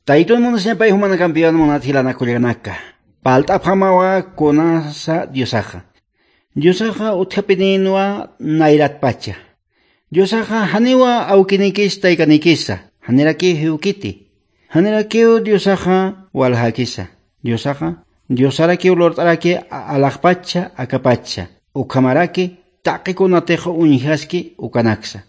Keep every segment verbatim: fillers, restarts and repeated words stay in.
Taytun munasñapay humana campeón munathilana kullanaka. Palta pamawa konasa Diosaja. Diosaja utjapinинwa nairat pacha. Diosaja haniwa aukinikis taykanikisa. Haneraki hiukiti. Haneraki Diosaja walhakisa. Diosaja Diosaraki ulortaraki alakpacha akapacha. Ukamaraki taqikunatiqa unhaski ukanaksa.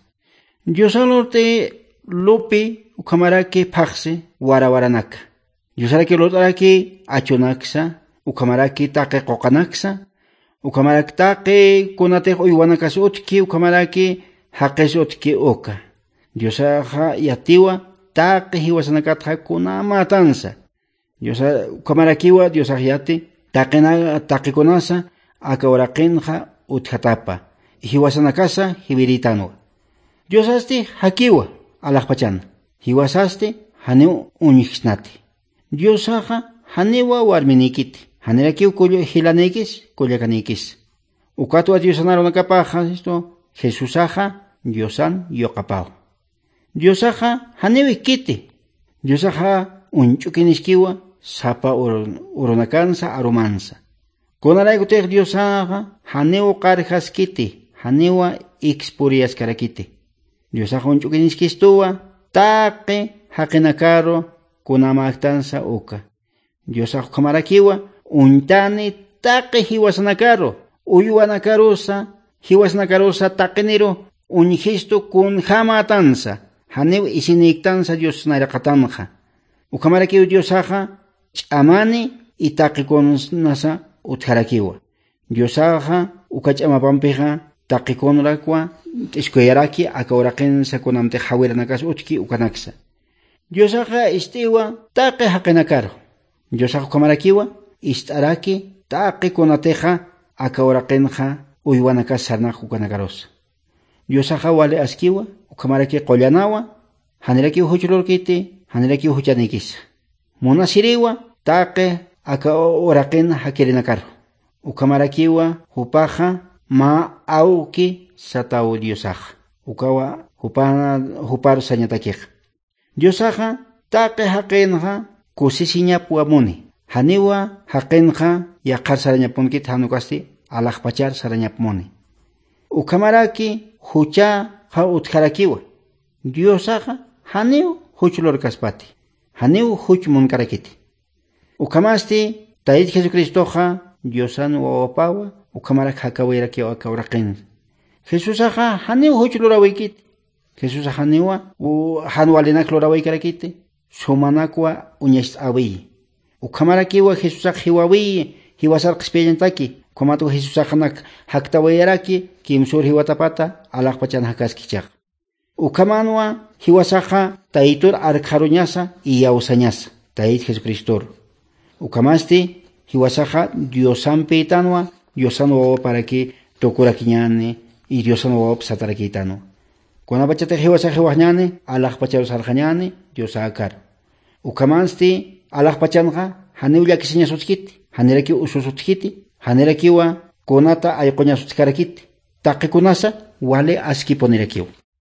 Diosalorte lupi ukamaraki paxi warawaranaka. Diosaraki ulortaraki achunaksa. Ukamaraki taqi qoqanaksa. Ukamaraki taqi kunatiqa uywanakas utki ukamaraki haqis utki uka. Diosaja yatiwa taqi hiwasanakatqa kunamatansa. Diosa ukamarakiwa Diosaja yati taqina taqikunasa akawraqinqa uthatapa. Hiwasanakasa hibiritanwa. Diosasti hakiwa alaqpachana. Hiwasasti haniw uñiqsnati. Diosaja haniwa warminikiti. Hanerakiw kullu hilanikis kullakanikis. Ukatwa Diosanarunakapaqa esto Jesusaja Diosan yoqapaw. Diosaja haniwi kiti. Diosaja unchukiniskiwa sapa urunakansa arumansa. Konaraykutaq Diosaja haniwa qarhaskiti. Haniwa expuriaskarakiti. Diosaja unchukiniskistuwa taqi haqinakaro kunamaktansa uka. Diosaja kamarakiwa untani taqi hiwasanakaro. Uywanakarusa hiwasanakarusa taqiniro unhistu kun hamatansa. Haniwa isiniktansa Dios nairaqatanqa. Ukamarakiwa Diosaja ch'amani itaqikunasa utharakiwa. Diosaja ukach'amapampiqa taqikunrakwa t'isquyaraki akawraqinsa kunamti hawiranakas utki ukanaksa. Diosaja istiwa taqi haqinakaro. Diosaja ukamarakiwa ist'araki taqi kunatiqa akawraqinqa uywanakas sarnaq ukanakarosa. Diosaja wali askiwa ukamaraki qollanawa hanirakiwa huchulurkiti hanirakiwa huchanikisa. Munasiriwa taqi akawraqin hakirinakaro. Ukamarakiwa hupaqa ma auki sataw Diosaja. Ukawa hupana huparu sañatakiqa. Diosaja taqi haqinqa kusisiñapuamuni. Haniwa haqinqa yaqar sarañapunkit hanukasti alaqpachar sarañapumuni. Ukamaraki huchaqa utharakiwa. Diosaja haniw huchulurkaspati. Haniw huchmunkarakiti. Ukamasti Tayta Jesucristoqa Diosan wawapawa ukamarak hakawayraki akawraqin. Jesusaqa haniw huchulurawikiti. Jesusaqa haniwa hanwalinak lurawaykarakiti. Sumanakwa uñas'awi. Ukamarakiwa Jesusaqa hiwawi hiwasarqaspillantaki. Kumatu Jesusaqanak haktawayaraki kimsur hiwatapata alaqpachana hakaskichaq. Ukamanwa hiwasaqa taytur arqharuñasa y yawsañasa. Tayta Jesucristor. Ukamasti hiwasaqa Diosanpi itanwa Diosan wawa paraki tukurakiñani y Diosan wawa satarakitano. Kunapachata hiwasaqa hiwaqñani alaqpacharu sarqañani Diosakar. Ukamasti alaqpachanqa haniw llakisiñasutkiti. Haniraki ususutkiti. Hanirakiwa kunata ayquñasutkarakiti. Taqikunasa wale askiponirakiwa.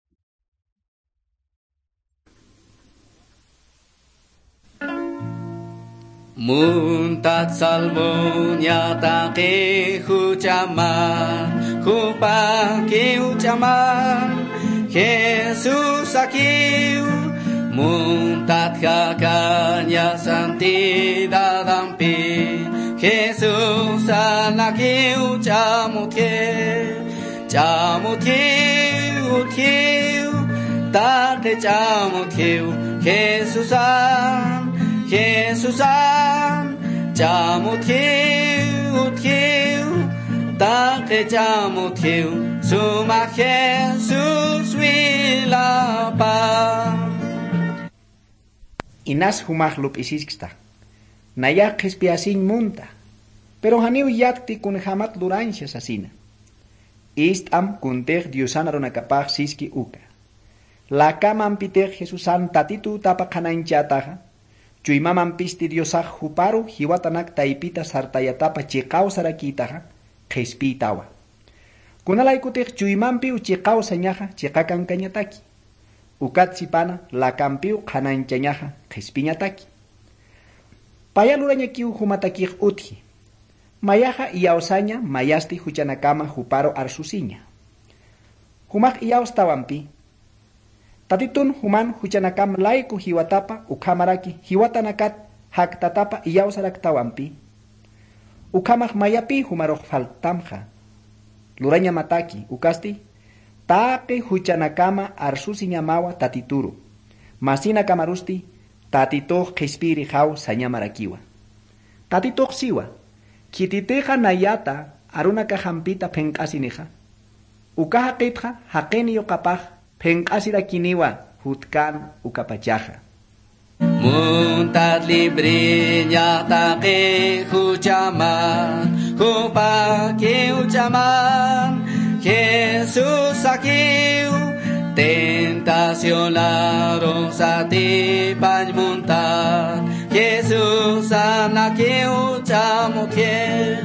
Muntat salmonya taqi huchaman, hupaki huchaman, Jesus akiu. Muntat hakanya santidad ampi, Jesus anakiu chamukiu, chamukiu kiu, taqi chamukiu, Jesus an. Jesus am chamutiu tiu taqe chamutiu suma Jesus wilapa Inas humaj lup'isisqta nayaqis piasin munta pero haniw yakti kun hamat luranchas asina ist am kunter Diosana ronakapaj siski uka la kaman piter Jesusan tatitu tapaqananchataqa Chuymaman pisti Diosaj huparu hiwatanak taipita sartayatapa chiqaw sarakitaja qhispitawa. Kunalaykutaq chuymanpi uchiqaw sañaja chiqakan kañataki. ukatsipana la campiu kananchañaja qispiñataki. Payalurañakiu humatakij utji. Mayaja iausaña mayasti huchanakama huparo arsusiña. Humak iaus tawampi. Tatitun human huchanakam laiku hiwatapa ukamaraki hiwatanakat haktatapa iausarak tawampi. Ukamak mayapi humarok faltamja. Luraña mataki ukasti. Tape huchanakama arsusiña mawa tatituru. Masina kamarusti tatitoh qispiri haw sañamarakiwa. Tatitoh siwa. Kititeja nayata arunaka hampita penkasiniha. Ukaha qitja haqeniyo kapaj penkasira kiniwa hutkan ukapachaja. Muntat libriña taqi huchaman, hupaki huchaman, Jesús akiu, tentacionaron sati muntat, Jesús anakiu chamukiu,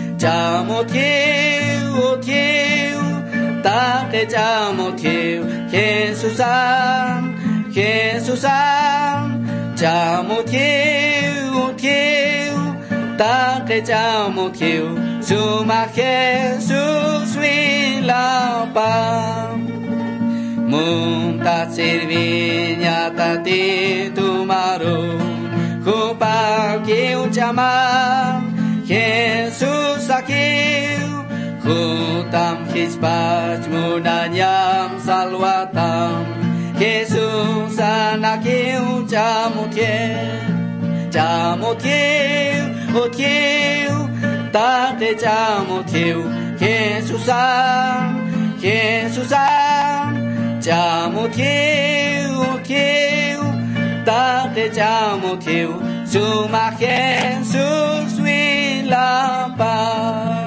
chamukiu, kiu, taqi chamukiu, Jesús an, Jesús an, chamukiu, kiu, taqi chamukiu, suma Jesús wilapa. Muntat sirviña tati tumaru, hupaki uchaman, Jesús akiu, hutam hispach munanyam salwatam, Jesús anakiu chamukiu, chamukiu, utkiu, taqi chamukiu, Jesús an, Jesús an, chamukiu, utkiu, taqi chamukiu, suma Jesús wilapa.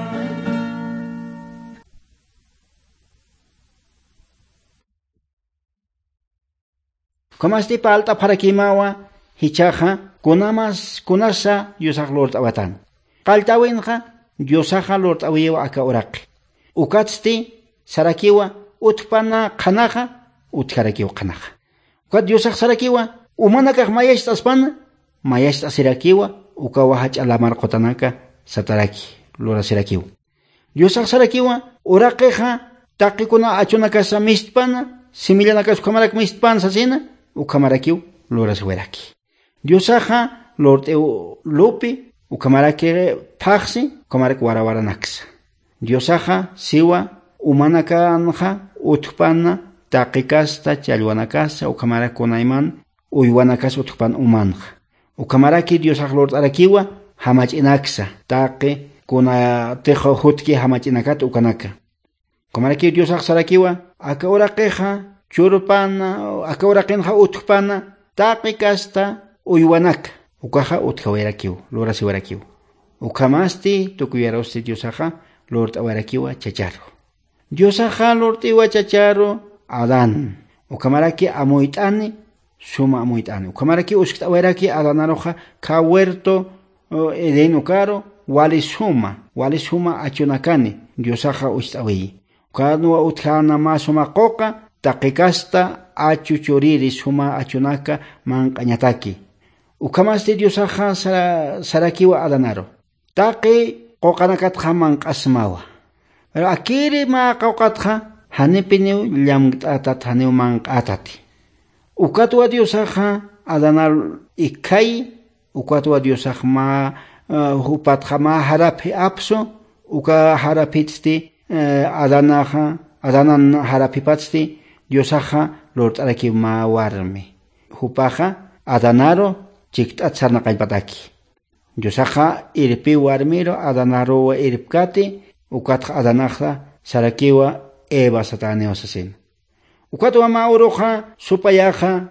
Komasti palta para kimawa hichaja kunamas kunasa yusaq lord awatan. Qaltawinqa yusaqa lord awiwa aka uraqi. Ukatsti sarakiwa utpana qanaqa utkarakiwa qanaqa. Ukat yusaq sarakiwa umanakaq mayashta aspana mayashta sirakiwa ukawa hach'alamar qotanaka sataraki lora sirakiwa. Yusaq sarakiwa uraqiqa taqikuna achunakasa mistpana similanakas kamarak mistpana sasina ukamarakiw loras weraki. Diosaja lord eu lupi ukamaraki paxi kamarak warawara naksa. Diosaja siwa umanakanja utpana taqikasta chalwanakasa ukamarak kunayman uywanakas utpan umanja. Ukamaraki diosaj lord arakiwa hamachinaksa taqi kuna tejo hutki hamachinakat ukanaka. Ukamaraki diosaj sarakiwa aka uraqiqa churupana akauraqinqa utpana taqikasta uywanaka ukaja utkawerakiw loras werakiw ukamasti tukuyarosti diosaja lord awerakiwa chacharo diosaja lord iwa chacharo adan ukamaraki amoitani suma amoitani ukamaraki uskta aweraki adanaroja kawerto eden ukaro wali suma wali suma achunakani diosaja ustawi ukano utkana masuma qoqa taqikasta achuchuriri suma achunaka manqañataki. Ukamasti diosaja sara, sarakiwa adanaro. Taqi qoqanakatja manqasmawa. Pero akiri ma qawqatja hanipiniw llamqatat haniw manqatati. Ukatwa diosaja adanar ikay ukatwa diosaj ma uh, hupatja ma harapi apso uka harapitsti uh, adanaja adanan harapipatsti diosaja lord araki ma warmi. Hupaja adanaro chiktat sarna qalpataki. Diosaja irpi warmiro adanaro wa irpkati ukatja adanaja sarakiwa eba sataneo sasin. Ukatwa ma uroja supayaja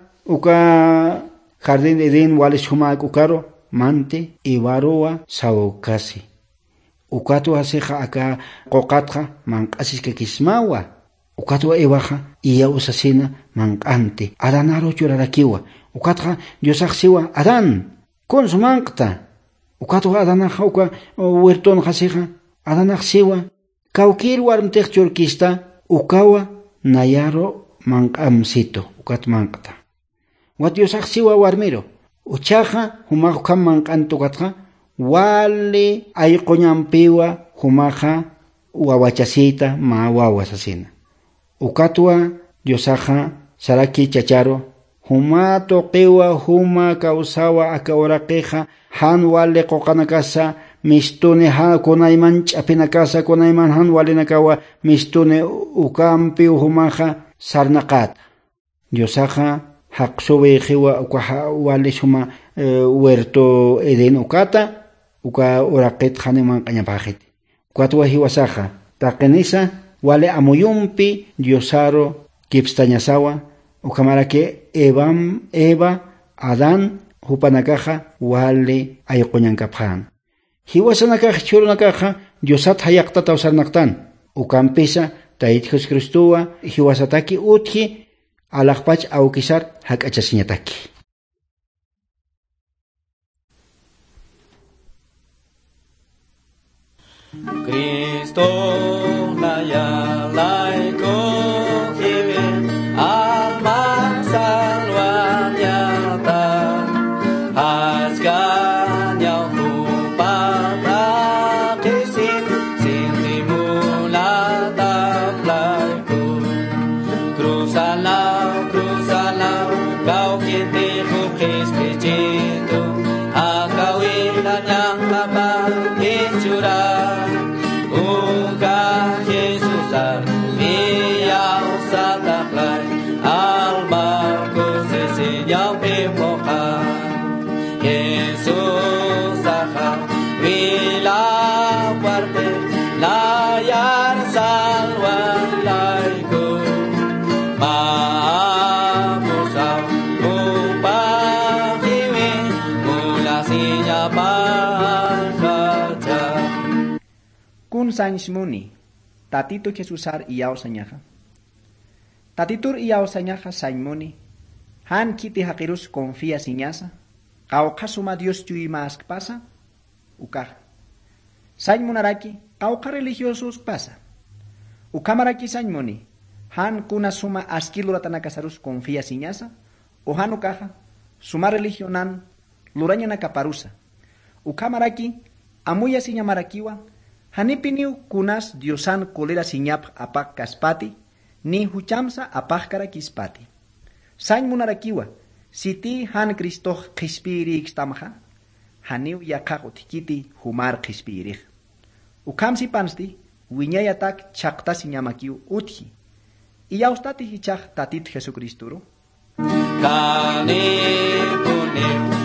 uka jardín edin walis humak ukaro mante iwarowa sawukasi. Ukatwa sija aka qoqatja manqasiska kismawa. Ukatwa ewaja iya usasina manqante adanaro churarakiwa. Ukatja diosaj siwa adan konsumanqta. Ukatwa adanaja uka huerton jasija adanaj siwa kawkir warmtej churkista ukawa nayaro manqamsito ukat manqta wat Diosaq siwa warmiro uchaqa humaq kam manqantu katqa wali ayqoñampiwa humaqa wawachasita ma wawasasina ukatwa Diosaqa saraki chacharo huma toqiwa huma kausawa akauraqiqa han wali qoqanakasa mistune ha kunayman ch'apinakasa kunayman han walinakawa mistune ukampi humaqa sarnaqat Diosaqa haqsubi qiwa uka wali suma huerto eden ukata uka uraqit khaniman qañapaqit ukatwa hiwasaqa taqinisa wali amuyumpi Diosaro kipstañasawa ukamarake Evam Eva Adán hupanakaqa wali ayquñankaphan hiwasanakaqa churunakaqa Diosat hayaqtata usarnaqtan ukampisa Tayt Jesucristuwa hiwasataki utji alaqpach awkisar hak'achasiñataki Cristo la ya laico kiwe alma salvanyata hasganya hupata kisin sintimulata plaiku cruzala cruzala kau kiti hukistijito akawilanya kaba injura Kun sañmuni tatito Jesusar iyaw sañaja tatitur iyaw sañaja sañmuni han kiti haqirus confía siñasa qawqasuma Dios chuy mask pasa ukaj sañmunaraki qawqa religiosos pasa ukamaraki sañmuni han kuna suma askiluratanakasarus confía siñasa o han ukaja suma religionan lurañana kaparusa ukamaraki amuya siñamarakiwa hanipiniu kunas Diosan kolera siñap apak kaspati ni huchamsa apakara kispati sañmunarakiwa siti han Cristo qispiri xtamja haniu yaqaqu tikiti humar qispiri ukamsi pansti wiñayatak chaqta siñamakiu utji iyaustati hichaq tatit Jesucristuro kani puni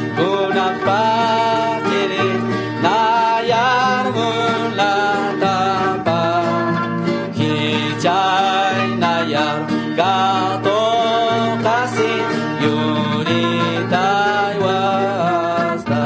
kunapakiri nayar mulata pa hichay nayar gato kasi yuritay wasta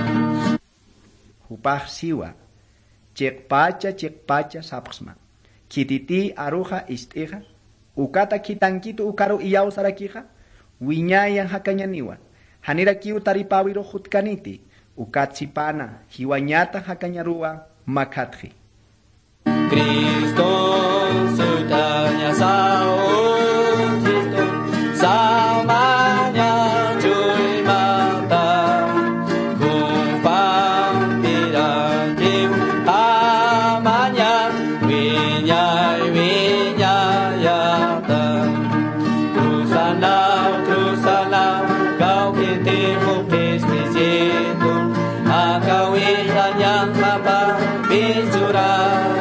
hupaj siwa chekpacha chekpacha sapsma kititi aruja istija ukata kitankitu ukaru iyaw sarakija wiñayan hakañaniwa hanira kiu taripawiro hutkaniti ukatsipana hiwañata hakañarua makatji Cristo sutaña sao Cristo samanya chuimata kupampira kim amanya wiñay wiñayata cruzanao cruzanao kau kiti mukistisito akawiñanyang mapa binsura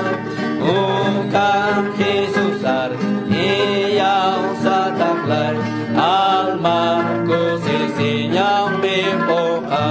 Ukam Jesusar iyaw sa taklay alma ko sisinyang bipoka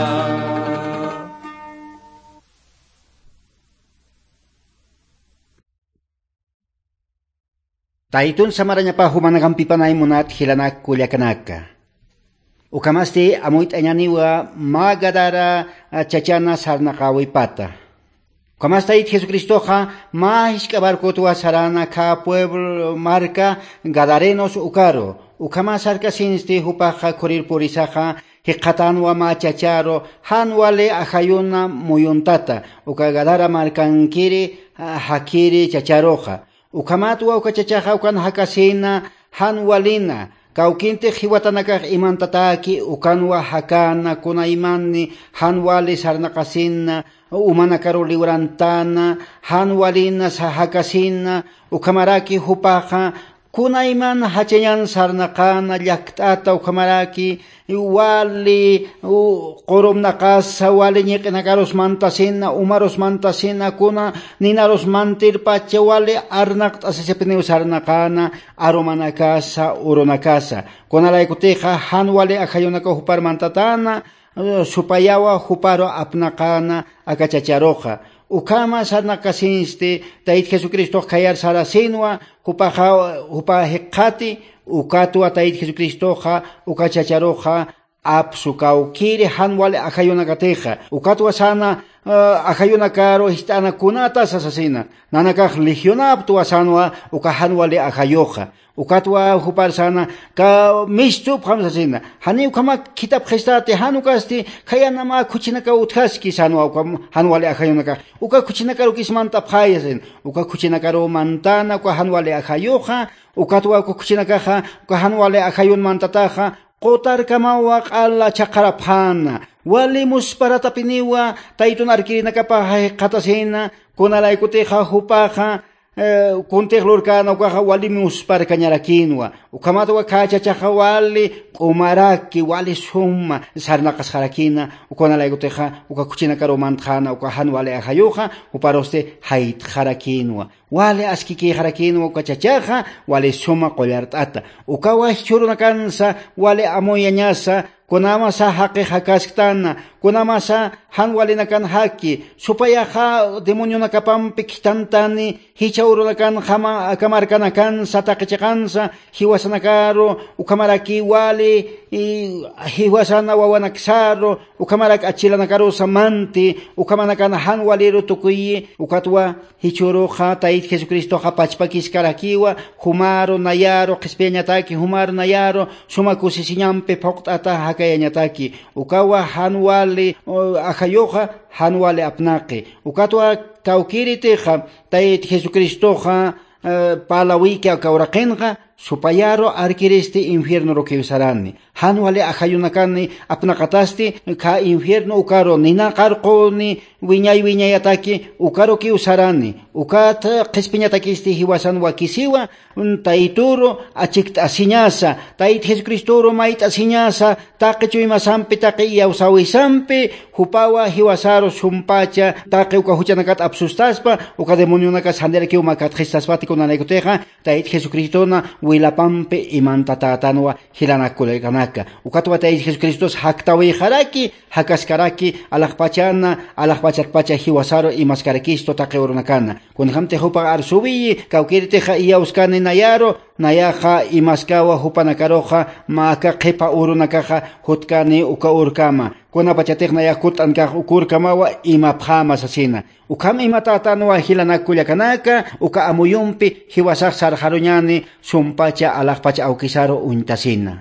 Taytun samaranya pa humanagampi panay munat hilanak kulyakanaka ukamasti amuit anyaniwa magadara chachana sarnakawi pata Kamastayit Jesucristo ha mahis kabarkotua sarana ka pueblo marca gadarenos ukaro ukamasarka sinsti hupaja korir purisaja hiqatanwa machacharo hanwale ajayuna muyuntata ukagadara markankiri hakiri chacharoja ukamatwa ukachachaja ukan hakasina hanwalina kawkinte hiwatanakaq imantataki ukanwa hakana kunaymanni hanwali sarnaqasinna umanakaru librantana hanwalina sahakasina ukamaraki hupaqa kunayman hachayan sarnaqana llakt'ata ukamaraki wali qorumnaqasa wali ñiqinakarusmantasina umarusmantasina kuna ninarusmantirpacha wali arnaqt'asasipiniw sarnaqana arumanakasa urunakasa kunalaykutiqa hanwali akhayunaka huparmantatana supayawa huparo apnaqana akachacharoqa ukama sarnaqasinste tayt Jesucristo khayar sarasinwa hupaja hupahiqati ukatwa tayt Jesucristo ha ukachacharoqa apsukawkiri hanwali akhayunakateqa ukatwa sana akhayunakaro histana kunata sasasina nanakaq legionaptu asanwa ukahanwali akhayoqa ukatwa hupar sana ka mistup hamsasina hani ukama kitab khistati hanukasti khayanama khuchinaka uthaski sanwa ukam hanwali akhayunaka uka khuchinaka rukismanta phayasin uka khuchinaka ro mantana uka hanwali akhayoqa ukatwa khuchinaka kha uka hanwali akhayun mantataqa qotar kamawa qalla chaqarapana wali musparatapiniwa taytun arkirinakapa qatasina kunalaykutiqa hupaqa kunteqlurkana ukaqa wali musparkañarakinwa ukamatwa kachachaqa wali qumaraki wali summa sarnaqasqarakina ukunalaykutiqa uka kuchinakarumanthana uka hanwali akhayuqa uparoste haytqarakinwa wali askikiqarakinwa ukachachaqa wali summa qollart'ata ukawa churunakansa wali amoyañasa kunamasa haqi hakaskhtana kunamasa hanwalinakan haki supayaqa demonionakapampi khtantani hichaurunakan hama akamarkanakan sataqichiqansa hiwasanakaro ukamaraki wali hiwasana wawanaksaro ukamarak achilanakaro samanti ukamanakan hanwaliru tukuyi ukatwa hichuruqa tayt Jesucristo hapachpakiskarakiwa humaro nayaro qhispiañataki humaro nayaro sumakusisiñampi phoqt'ata hakayañataki ukawa hanwali akhayuqa hanwali apnaqi ukatwa kawkiritiqa tayt Jesucristoqa palawiki akawraqinqa supayaro arkiristi infierno rokiusarani hanwali akhayunakani apnaqatasti ka infierno ukaro ninaqarquni wiñay wiñayataki ukaro kiusarani ukata qispiñatakisti hiwasan wakisiwa tayturo achikt'asiñasa tayt Jesucristoro mayt'asiñasa taqichu imasampi taqi yawsawisampi hupawa hiwasaro sumpacha taqi uka huchanakata absustaspa uka demonionaka sanderkiw makatqistaspati kunanaykutiqa tayt Jesucristona wilapampi imantatatanwa hilanakulaykanaka ukatwa tayt Jesucristo haktawi haraki hakaskaraki alaqpachana alaqpacharpacha hiwasaro imaskarakisto taqi urunakana kunhamte hupa arsubi kawkirtiqa iyawskani nayaro nayaqa imaskawa hupanakaroqa maka qipa urunakaqa hutkani uka urkama kunapachatiqna yakut'ankaq ukurkamawa imaphamas asina ukam imatatanwa hilanakullakanaka uka amuyumpi hiwasaq sarharuñani sumpacha alaqpacha awkisaro untasina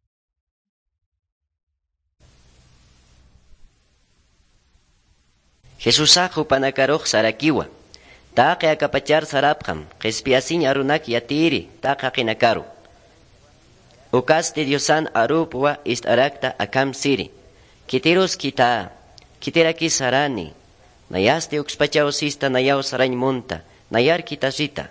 Jesusaq hupanakaroq sarakiwa taqi akapachar sarapqam qispiasin arunak yatiri taqa qinakaru ukaste diosan arupwa istarakta akam siri kitiros kita kitiraki sarani nayaste uxpachausista nayaw sarañ munta nayar kitasita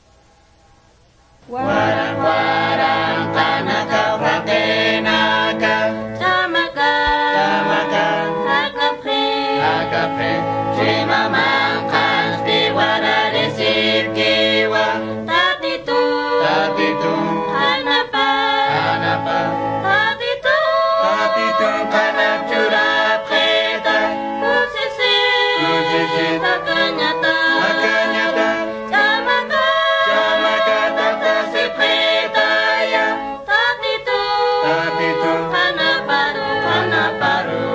Waran waran tanaka ratenaka Tamaka Tamaka Hakapre Hakapre Chimamangkas Piwara Resirkiwa Tatitu Tatitu Hanapa Hanapa Tatitu Tatitu Kanapchurap Kheta Kusisi Kusisi Takanyata Takanyata Tamaka Tamaka Tata Sepretaya Tatitu Tatitu Hanaparu Hanaparu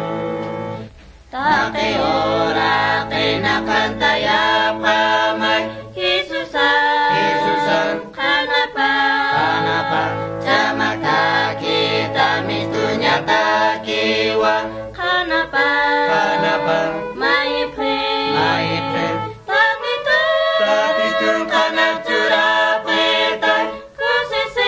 Take ora kinakantayap kamay Jesusan Jesusan Kanapa Kanapa Tamaka kita mitunya takiwa Kanapa Kanapa My friend My friend Tatitu Tatitu kanap curap kita Kusisi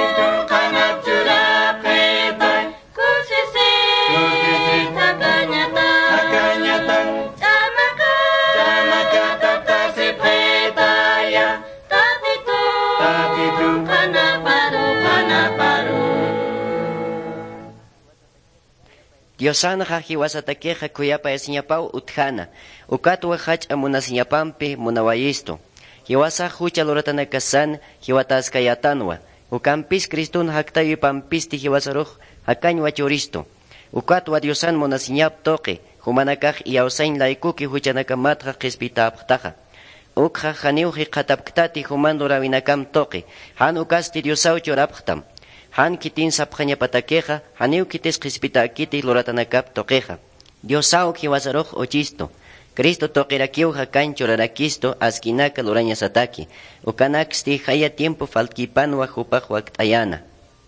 Diosana hiwasatakeja kuyapa esiñapau utjana, ukatwa hach amunasiñapampi munawayisto. Hiwasa hucha loratanakasan hiwataskayatanwa, ukampis Kristun haktayu pampisti hiwasaruj hakañwa churisto. Ukatwa Diosan munasiñap toque, humanakaj iausain laikuki huchanakamatja qespitaptaja. Ukja janiuji qatapktati human lorawinakam toque, han ukasti Diosau choraptam. Han kitin sapjaña pataqueja, haniu kites qispita kiti loratanakap toqueja. Diosau kiwasaruj ochisto. Cristo toquerakiu hakan chorarakisto askinaka loraña sataki. Ukanaksti haya tiempo falkipanwa hupaj waktayana.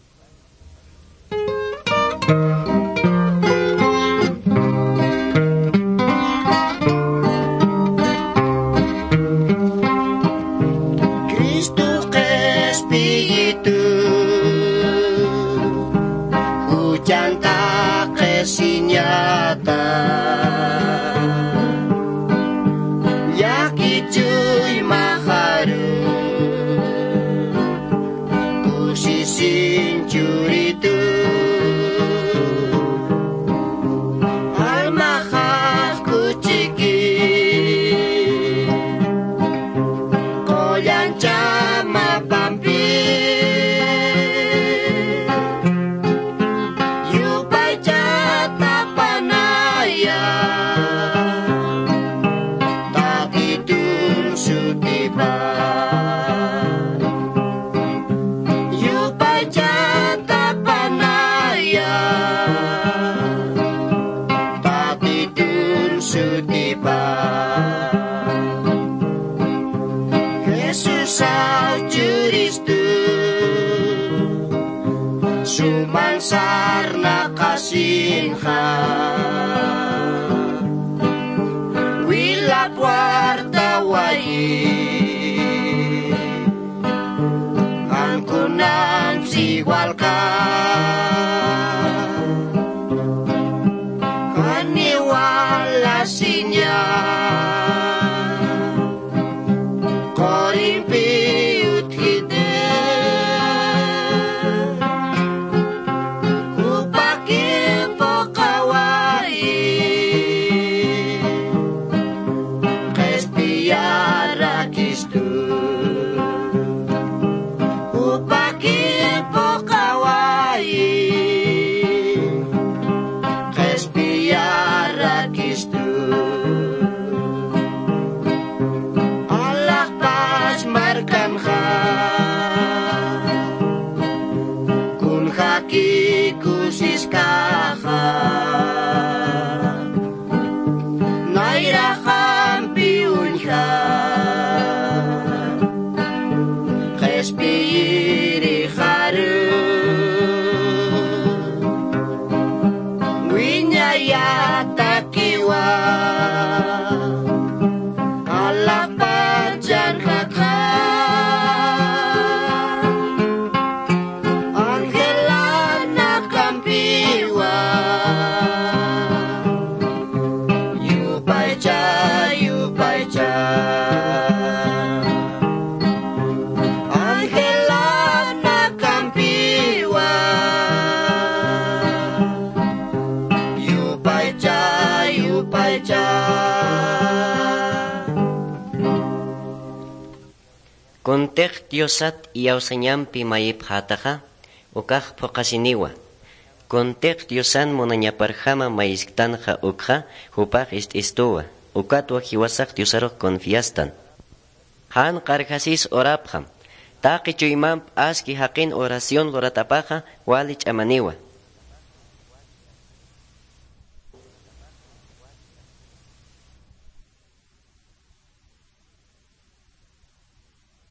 Sinyata Yaki cuy maharu Kusisin curitu Al-mahaf kuciki Koyan cama pampi Sumansarna kasinha Wilap wartawayi Angkunam siwalka Kaniwalasinya Korimpi uthide Kusiskaha Nairaham piunha Respiri haru Winyayata kiwa Alapajan haka Kontek Diosat iausañampi mayip hataja, ukaj pokasiniwa. Kontek Diosan monañaparjama maisktanja ukja, hupaj ist istuwa. Ukatwa hiwasak Diosarok confiastan. Han karjasis orapjam. Taki chuyimamp aski hakin oración loratapaja walich amaniwa.